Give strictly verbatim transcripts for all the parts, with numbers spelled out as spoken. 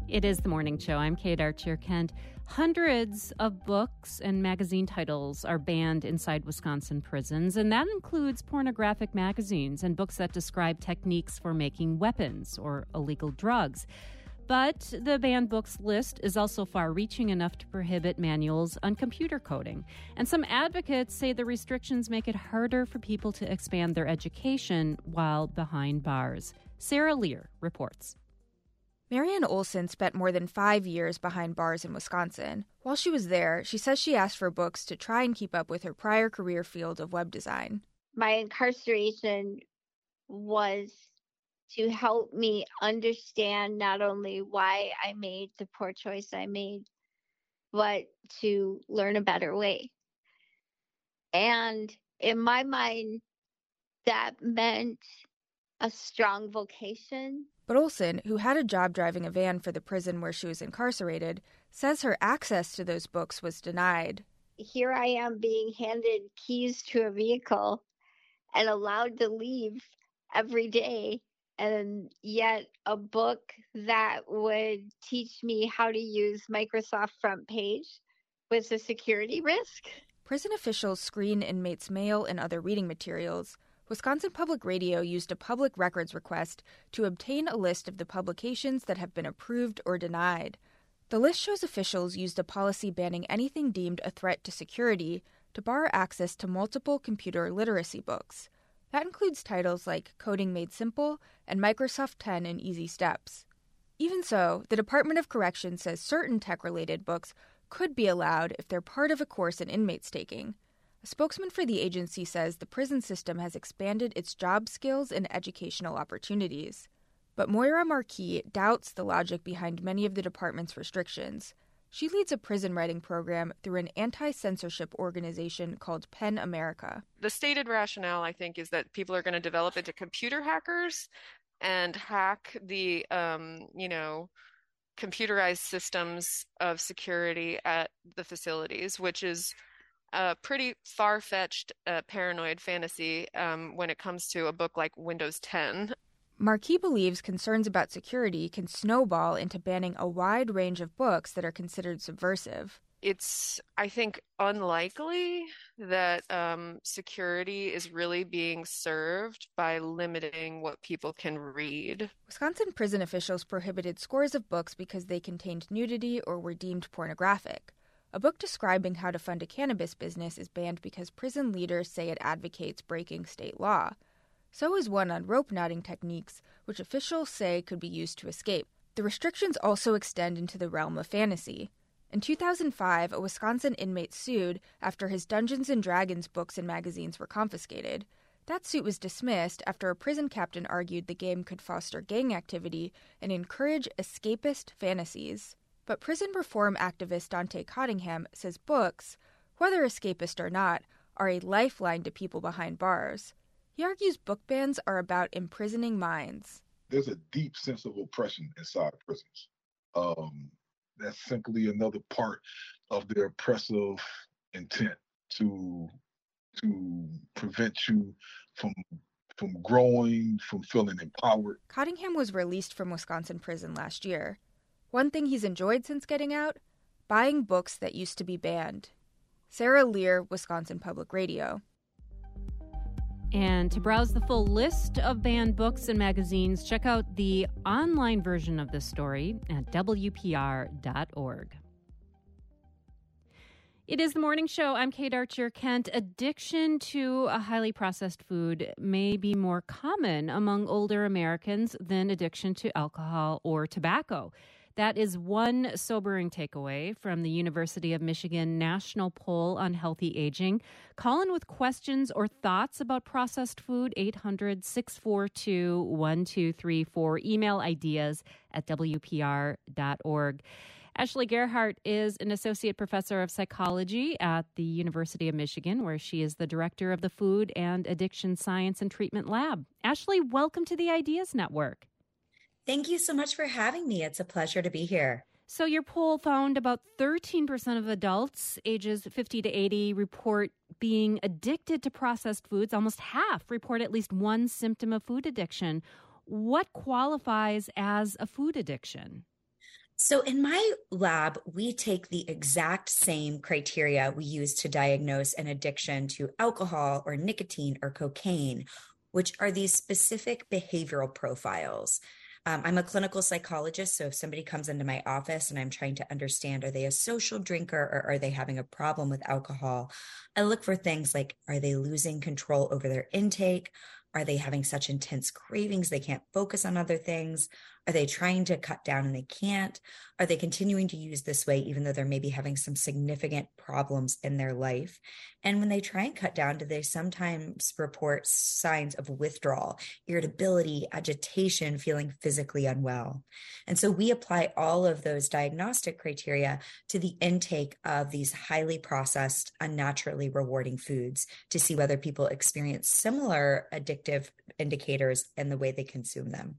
It is the morning show. I'm Kate Archer-Kent. Hundreds of books and magazine titles are banned inside Wisconsin prisons, and that includes pornographic magazines and books that describe techniques for making weapons or illegal drugs. But the banned books list is also far-reaching enough to prohibit manuals on computer coding. And some advocates say the restrictions make it harder for people to expand their education while behind bars. Sarah Lear reports. Marianne Olson spent more than five years behind bars in Wisconsin. While she was there, she says she asked for books to try and keep up with her prior career field of web design. My incarceration was to help me understand not only why I made the poor choice I made, but to learn a better way. And in my mind, that meant a strong vocation. But Olson, who had a job driving a van for the prison where she was incarcerated, says her access to those books was denied. Here I am being handed keys to a vehicle and allowed to leave every day, and yet a book that would teach me how to use Microsoft Front Page was a security risk. Prison officials screen inmates' mail and other reading materials. Wisconsin Public Radio used a public records request to obtain a list of the publications that have been approved or denied. The list shows officials used a policy banning anything deemed a threat to security to bar access to multiple computer literacy books. That includes titles like Coding Made Simple and Microsoft ten in Easy Steps. Even so, the Department of Corrections says certain tech-related books could be allowed if they're part of a course an inmate's taking. A spokesman for the agency says the prison system has expanded its job skills and educational opportunities. But Moira Marquis doubts the logic behind many of the department's restrictions. She leads a prison writing program through an anti-censorship organization called PEN America. The stated rationale, I think, is that people are going to develop into computer hackers and hack the, um, you know, computerized systems of security at the facilities, which is a pretty far-fetched uh, paranoid fantasy um, when it comes to a book like Windows ten. Marquis believes concerns about security can snowball into banning a wide range of books that are considered subversive. It's, I think, unlikely that um, security is really being served by limiting what people can read. Wisconsin prison officials prohibited scores of books because they contained nudity or were deemed pornographic. A book describing how to fund a cannabis business is banned because prison leaders say it advocates breaking state law. So is one on rope knotting techniques, which officials say could be used to escape. The restrictions also extend into the realm of fantasy. In two thousand five, a Wisconsin inmate sued after his Dungeons and Dragons books and magazines were confiscated. That suit was dismissed after a prison captain argued the game could foster gang activity and encourage escapist fantasies. But prison reform activist Dante Cottingham says books, whether escapist or not, are a lifeline to people behind bars. He argues book bans are about imprisoning minds. There's a deep sense of oppression inside prisons. Um, that's simply another part of their oppressive intent to to prevent you from from growing, from feeling empowered. Cottingham was released from Wisconsin prison last year. One thing he's enjoyed since getting out? Buying books that used to be banned. Sarah Lear, Wisconsin Public Radio. And to browse the full list of banned books and magazines, check out the online version of this story at W P R dot org. It is the morning show. I'm Kate Archer-Kent. Addiction to a highly processed food may be more common among older Americans than addiction to alcohol or tobacco. That is one sobering takeaway from the University of Michigan National Poll on Healthy Aging. Call in with questions or thoughts about processed food, eight hundred, six four two, one two three four. Email ideas at W P R dot org. Ashley Gerhardt is an associate professor of psychology at the University of Michigan, where she is the director of the Food and Addiction Science and Treatment Lab. Ashley, welcome to the Ideas Network. Thank you so much for having me. It's a pleasure to be here. So your poll found about thirteen percent of adults ages fifty to eighty report being addicted to processed foods. Almost half report at least one symptom of food addiction. What qualifies as a food addiction? So in my lab, we take the exact same criteria we use to diagnose an addiction to alcohol or nicotine or cocaine, which are these specific behavioral profiles. Um, I'm a clinical psychologist, so if somebody comes into my office and I'm trying to understand, are they a social drinker or are they having a problem with alcohol? I look for things like, are they losing control over their intake? Are they having such intense cravings they can't focus on other things? Are they trying to cut down and they can't? Are they continuing to use this way even though they're maybe having some significant problems in their life? And when they try and cut down, do they sometimes report signs of withdrawal, irritability, agitation, feeling physically unwell? And so we apply all of those diagnostic criteria to the intake of these highly processed, unnaturally rewarding foods to see whether people experience similar addictive indicators in the way they consume them.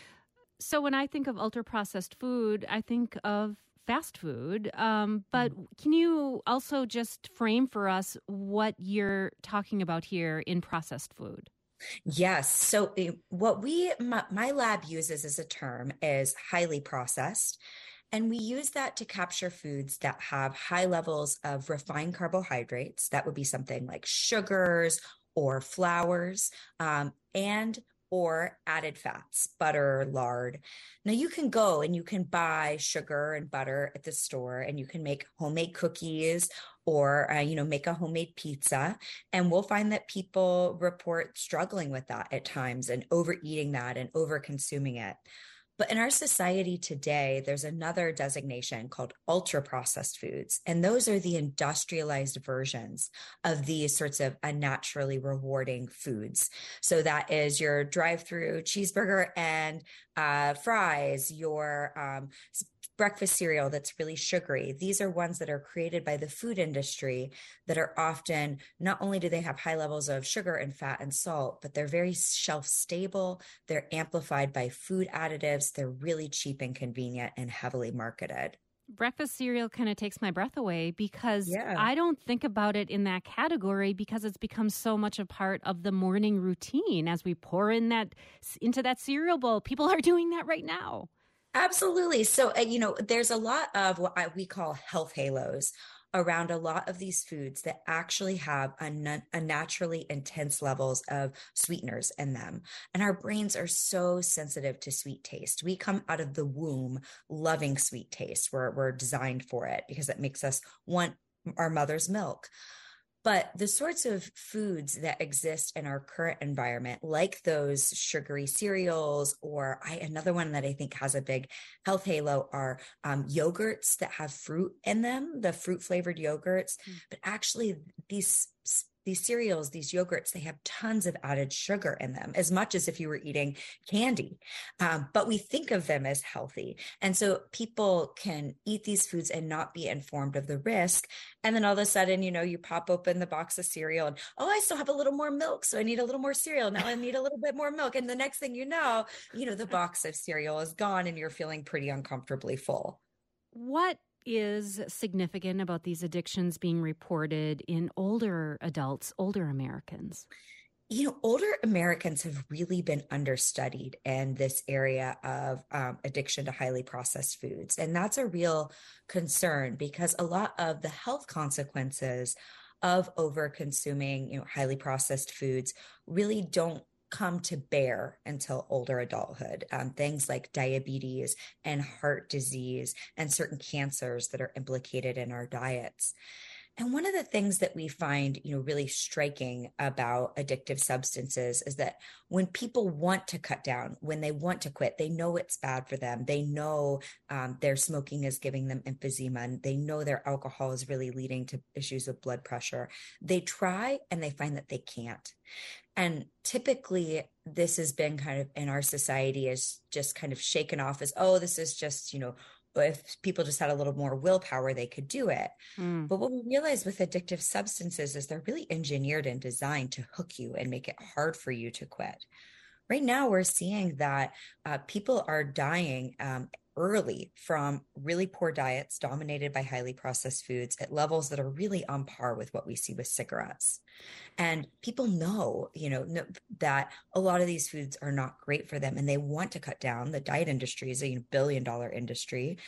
So when I think of ultra-processed food, I think of fast food. Um, but can you also just frame for us what you're talking about here in processed food? Yes. So uh, what we, my, my lab uses as a term is highly processed. And we use that to capture foods that have high levels of refined carbohydrates. That would be something like sugars or flours, um, and or added fats, butter, lard. Now you can go and you can buy sugar and butter at the store and you can make homemade cookies or, uh, you know, make a homemade pizza. And we'll find that people report struggling with that at times and overeating that and over consuming it. But in our society today, there's another designation called ultra-processed foods. And those are the industrialized versions of these sorts of unnaturally rewarding foods. So that is your drive-through cheeseburger and uh, fries, your um, breakfast cereal that's really sugary. These are ones that are created by the food industry that are often, not only do they have high levels of sugar and fat and salt, but they're very shelf stable. They're amplified by food additives. They're really cheap and convenient and heavily marketed. Breakfast cereal kind of takes my breath away because Yeah. I don't think about it in that category because it's become so much a part of the morning routine as we pour in that into that cereal bowl. People are doing that right now. Absolutely. So, uh, you know, there's a lot of what I, we call health halos around a lot of these foods that actually have unnaturally intense levels of sweeteners in them. And our brains are so sensitive to sweet taste. We come out of the womb loving sweet taste. We're, we're designed for it because it makes us want our mother's milk. But the sorts of foods that exist in our current environment, like those sugary cereals, or I, another one that I think has a big health halo are um, yogurts that have fruit in them, the fruit flavored yogurts. Mm. But actually, these these cereals, these yogurts, they have tons of added sugar in them, as much as if you were eating candy. Um, but we think of them as healthy. And so people can eat these foods and not be informed of the risk. And then all of a sudden, you know, you pop open the box of cereal and, oh, I still have a little more milk. So I need a little more cereal. Now I need a little bit more milk. And the next thing you know, you know, the box of cereal is gone and you're feeling pretty uncomfortably full. What is significant about these addictions being reported in older adults, older Americans? You know, older Americans have really been understudied in this area of um, addiction to highly processed foods. And that's a real concern because a lot of the health consequences of over consuming, you know, highly processed foods really don't come to bear until older adulthood. Um, things like diabetes and heart disease and certain cancers that are implicated in our diets. And one of the things that we find, you know, really striking about addictive substances is that when people want to cut down, when they want to quit, they know it's bad for them. They know um, their smoking is giving them emphysema, and they know their alcohol is really leading to issues with blood pressure. They try and they find that they can't. And typically this has been kind of in our society is just kind of shaken off as, oh, this is just, you know, if people just had a little more willpower, they could do it. Mm. But what we realize with addictive substances is they're really engineered and designed to hook you and make it hard for you to quit. Right now, we're seeing that uh, people are dying um, early from really poor diets dominated by highly processed foods at levels that are really on par with what we see with cigarettes. And people know, you know, know that a lot of these foods are not great for them and they want to cut down. The diet industry is a billion dollar industry,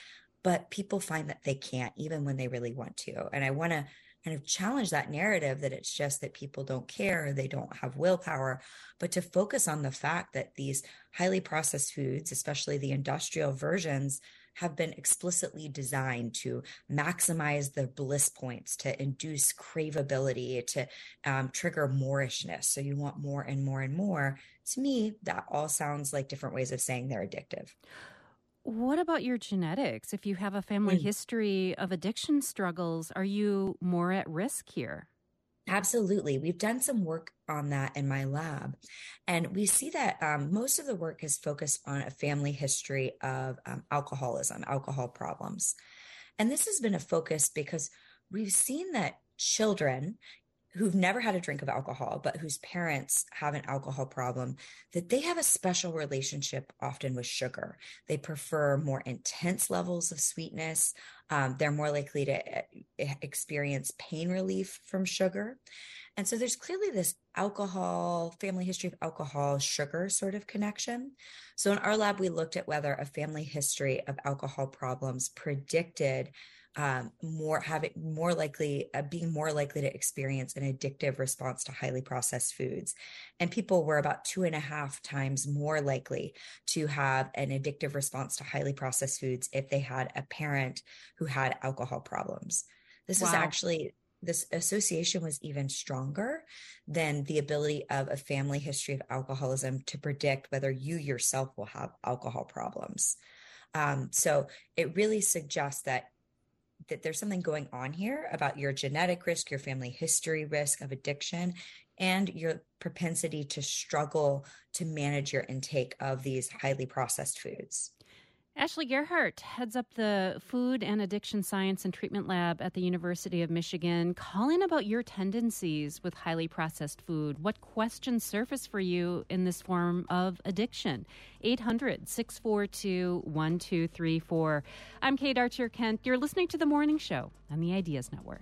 but people find that they can't, even when they really want to. And I want to kind of challenge that narrative that it's just that people don't care, they don't have willpower, but to focus on the fact that these highly processed foods, especially the industrial versions, have been explicitly designed to maximize the bliss points, to induce craveability, to um, trigger moorishness. So you want more and more and more. To me, that all sounds like different ways of saying they're addictive. What about your genetics? If you have a family mm. history of addiction struggles, are you more at risk here? Absolutely. We've done some work on that in my lab. And we see that um, most of the work is focused on a family history of um, alcoholism, alcohol problems. And this has been a focus because we've seen that children who've never had a drink of alcohol, but whose parents have an alcohol problem, that they have a special relationship often with sugar. They prefer more intense levels of sweetness. Um, they're more likely to experience pain relief from sugar. And so there's clearly this alcohol, family history of alcohol, sugar sort of connection. So in our lab, we looked at whether a family history of alcohol problems predicted Um, more having more likely uh, being more likely to experience an addictive response to highly processed foods. And people were about two and a half times more likely to have an addictive response to highly processed foods if they had a parent who had alcohol problems. This wow. is actually, this association was even stronger than the ability of a family history of alcoholism to predict whether you yourself will have alcohol problems. Um, so it really suggests that that there's something going on here about your genetic risk, your family history risk of addiction, and your propensity to struggle to manage your intake of these highly processed foods. Ashley Gerhardt heads up the Food and Addiction Science and Treatment Lab at the University of Michigan. Calling about your tendencies with highly processed food. What questions surface for you in this form of addiction? eight hundred, six four two, one two three four. I'm Kate Archer-Kent. You're listening to The Morning Show on the Ideas Network.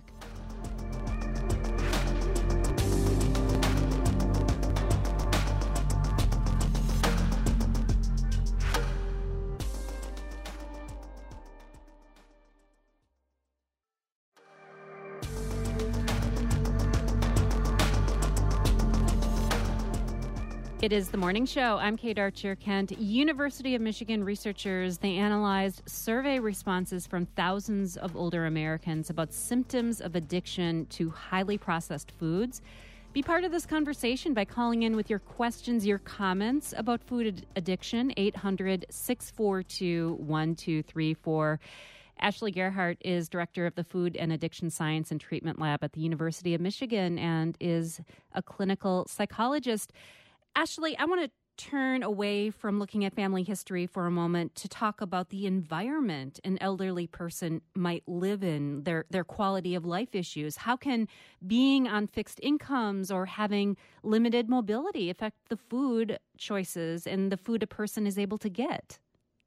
It is The Morning Show. I'm Kate Archer-Kent. University of Michigan researchers, they analyzed survey responses from thousands of older Americans about symptoms of addiction to highly processed foods. Be part of this conversation by calling in with your questions, your comments about food addiction, eight hundred, six four two, one two three four. Ashley Gerhardt is director of the Food and Addiction Science and Treatment Lab at the University of Michigan and is a clinical psychologist. Ashley, I want to turn away from looking at family history for a moment to talk about the environment an elderly person might live in, their their quality of life issues. How can being on fixed incomes or having limited mobility affect the food choices and the food a person is able to get?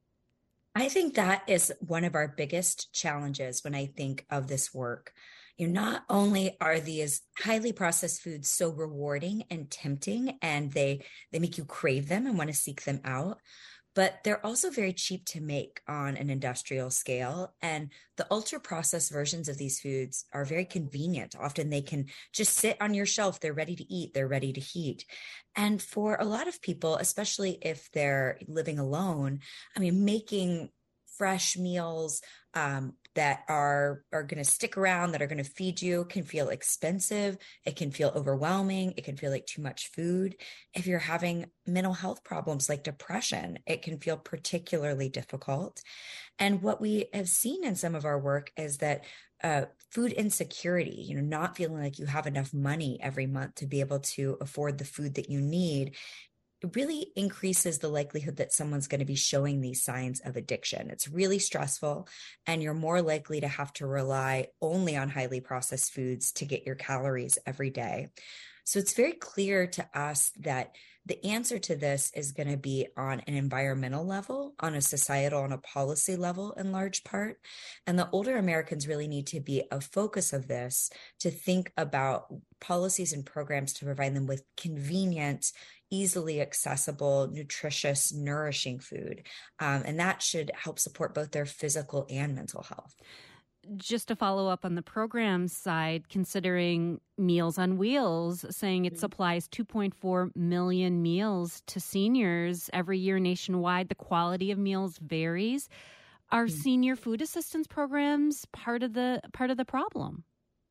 I think that is one of our biggest challenges when I think of this work. You know, not only are these highly processed foods so rewarding and tempting, and they they make you crave them and want to seek them out, but they're also very cheap to make on an industrial scale. And the ultra processed versions of these foods are very convenient. Often they can just sit on your shelf. They're ready to eat. They're ready to heat. And for a lot of people, especially if they're living alone, I mean, making fresh meals um, that are, are going to stick around, that are going to feed you can feel expensive. It can feel overwhelming. It can feel like too much food. If you're having mental health problems like depression, it can feel particularly difficult. And what we have seen in some of our work is that uh, food insecurity, you know, not feeling like you have enough money every month to be able to afford the food that you need, it really increases the likelihood that someone's going to be showing these signs of addiction. It's really stressful, and you're more likely to have to rely only on highly processed foods to get your calories every day. So it's very clear to us that the answer to this is going to be on an environmental level, on a societal and a policy level in large part. And the older Americans really need to be a focus of this, to think about policies and programs to provide them with convenient, easily accessible, nutritious, nourishing food. Um, and that should help support both their physical and mental health. Just to follow up on the program side, considering Meals on Wheels saying it supplies two point four million meals to seniors every year nationwide, the quality of meals varies. Are mm-hmm. senior food assistance programs part of the part of the problem?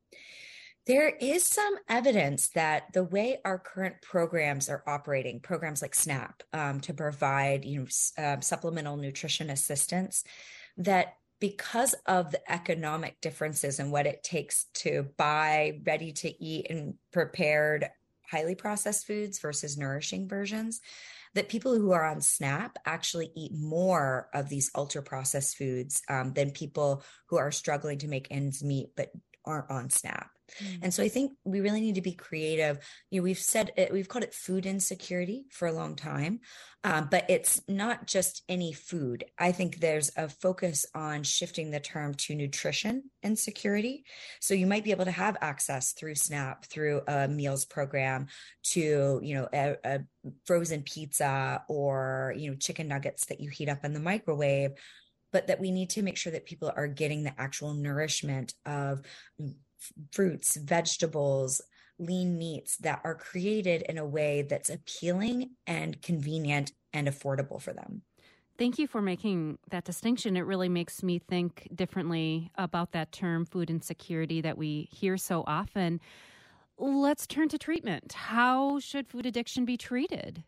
There is some evidence that the way our current programs are operating, programs like SNAP, um, to provide you know uh, supplemental nutrition assistance, that because of the economic differences in what it takes to buy ready to eat and prepared highly processed foods versus nourishing versions, that people who are on SNAP actually eat more of these ultra processed foods um, than people who are struggling to make ends meet but aren't on SNAP. Mm. And so I think we really need to be creative. You know, we've said it, we've called it food insecurity for a long time, um, but it's not just any food. I think there's a focus on shifting the term to nutrition insecurity. So you might be able to have access through SNAP, through a meals program, to you know a, a frozen pizza or you know chicken nuggets that you heat up in the microwave. But that we need to make sure that people are getting the actual nourishment of fruits, vegetables, lean meats that are created in a way that's appealing and convenient and affordable for them. Thank you for making that distinction. It really makes me think differently about that term, food insecurity, that we hear so often. Let's turn to treatment. How should food addiction be treated?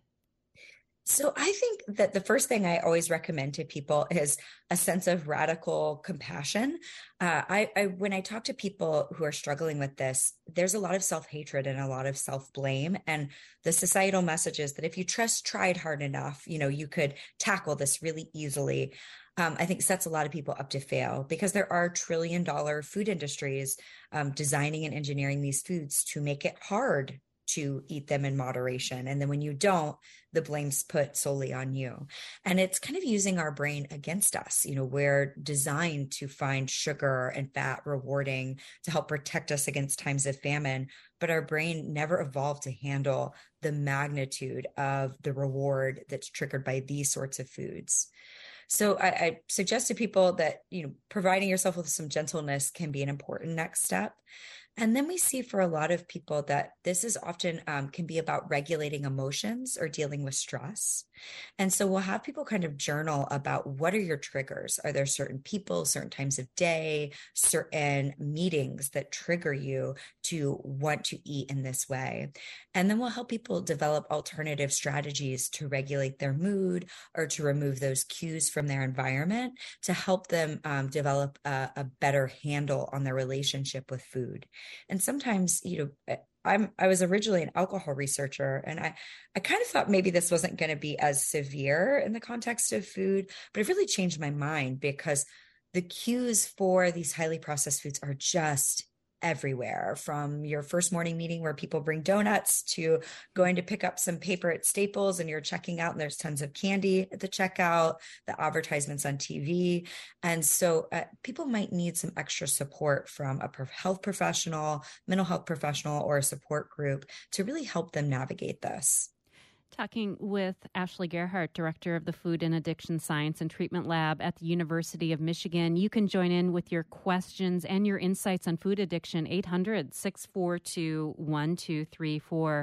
So I think that the first thing I always recommend to people is a sense of radical compassion. Uh, I, I when I talk to people who are struggling with this, there's a lot of self-hatred and a lot of self-blame. And the societal message is that if you just tried hard enough, you know, you could tackle this really easily. Um, I think sets a lot of people up to fail because there are trillion dollar food industries um, designing and engineering these foods to make it hard to eat them in moderation. And then when you don't, the blame's put solely on you. And it's kind of using our brain against us. You know, we're designed to find sugar and fat rewarding to help protect us against times of famine, but our brain never evolved to handle the magnitude of the reward that's triggered by these sorts of foods. So I, I suggest to people that, you know, providing yourself with some gentleness can be an important next step. And then we see for a lot of people that this is often um, can be about regulating emotions or dealing with stress. And so we'll have people kind of journal about what are your triggers? Are there certain people, certain times of day, certain meetings that trigger you to want to eat in this way? And then we'll help people develop alternative strategies to regulate their mood or to remove those cues from their environment to help them um, develop a, a better handle on their relationship with food. And sometimes, you know, I'm, I was originally an alcohol researcher, and I, I kind of thought maybe this wasn't going to be as severe in the context of food, but it really changed my mind because the cues for these highly processed foods are just everywhere, from your first morning meeting where people bring donuts to going to pick up some paper at Staples and you're checking out and there's tons of candy at the checkout, the advertisements on T V. And so uh, people might need some extra support from a health professional, mental health professional, or a support group to really help them navigate this. Talking with Ashley Gerhardt, Director of the Food and Addiction Science and Treatment Lab at the University of Michigan. You can join in with your questions and your insights on food addiction, eight hundred, six four two, one two three four.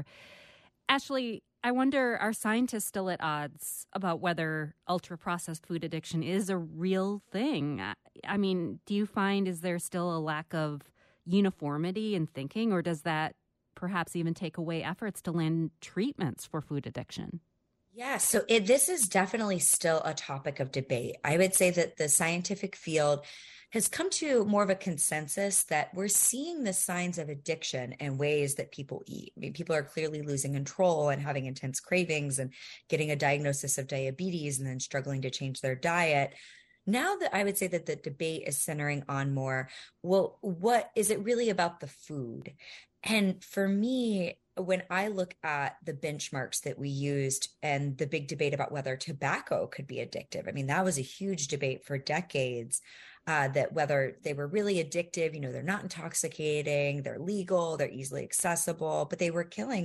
Ashley, I wonder, are scientists still at odds about whether ultra-processed food addiction is a real thing? I mean, do you find, is there still a lack of uniformity in thinking, or does that perhaps even take away efforts to land treatments for food addiction? Yeah, so it, this is definitely still a topic of debate. I would say that the scientific field has come to more of a consensus that we're seeing the signs of addiction in ways that people eat. I mean, people are clearly losing control and having intense cravings and getting a diagnosis of diabetes and then struggling to change their diet. Now that I would say that the debate is centering on more, well, what is it really about the food? And for me, when I look at the benchmarks that we used and the big debate about whether tobacco could be addictive, I mean, that was a huge debate for decades, uh, that whether they were really addictive, you know, they're not intoxicating, they're legal, they're easily accessible, but they were killing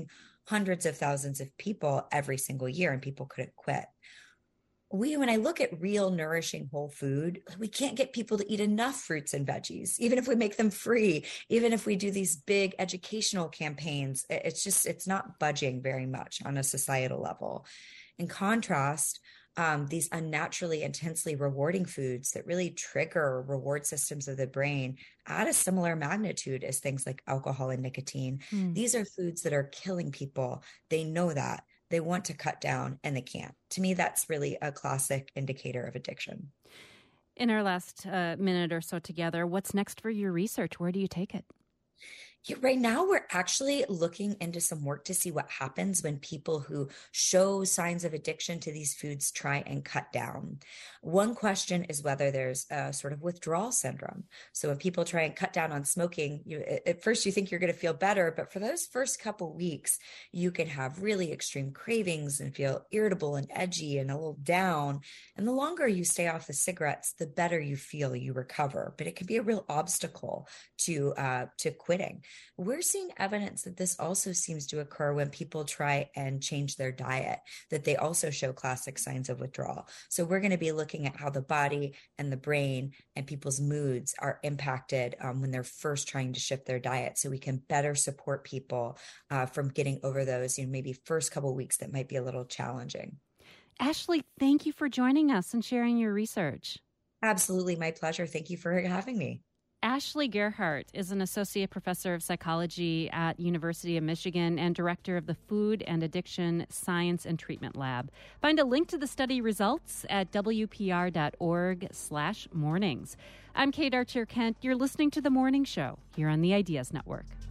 hundreds of thousands of people every single year, and people couldn't quit. We, when I look at real nourishing whole food, we can't get people to eat enough fruits and veggies, even if we make them free, even if we do these big educational campaigns. It's just, it's not budging very much on a societal level. In contrast, um, these unnaturally intensely rewarding foods that really trigger reward systems of the brain at a similar magnitude as things like alcohol and nicotine. Mm. These are foods that are killing people. They know that. They want to cut down and they can't. To me, that's really a classic indicator of addiction. In our last uh, minute or so together, what's next for your research? Where do you take it? Yeah, right now, we're actually looking into some work to see what happens when people who show signs of addiction to these foods try and cut down. One question is whether there's a sort of withdrawal syndrome. So if people try and cut down on smoking, you, at first you think you're going to feel better, but for those first couple weeks, you can have really extreme cravings and feel irritable and edgy and a little down. And the longer you stay off the cigarettes, the better you feel, you recover. But it can be a real obstacle to uh, to quitting. We're seeing evidence that this also seems to occur when people try and change their diet, that they also show classic signs of withdrawal. So we're going to be looking at how the body and the brain and people's moods are impacted um, when they're first trying to shift their diet, so we can better support people uh, from getting over those, you know, maybe first couple of weeks that might be a little challenging. Ashley, thank you for joining us and sharing your research. Absolutely. My pleasure. Thank you for having me. Ashley Gerhardt is an associate professor of psychology at University of Michigan and director of the Food and Addiction Science and Treatment Lab. Find a link to the study results at w p r dot org slash mornings. I'm Kate Archer Kent. You're listening to The Morning Show here on the Ideas Network.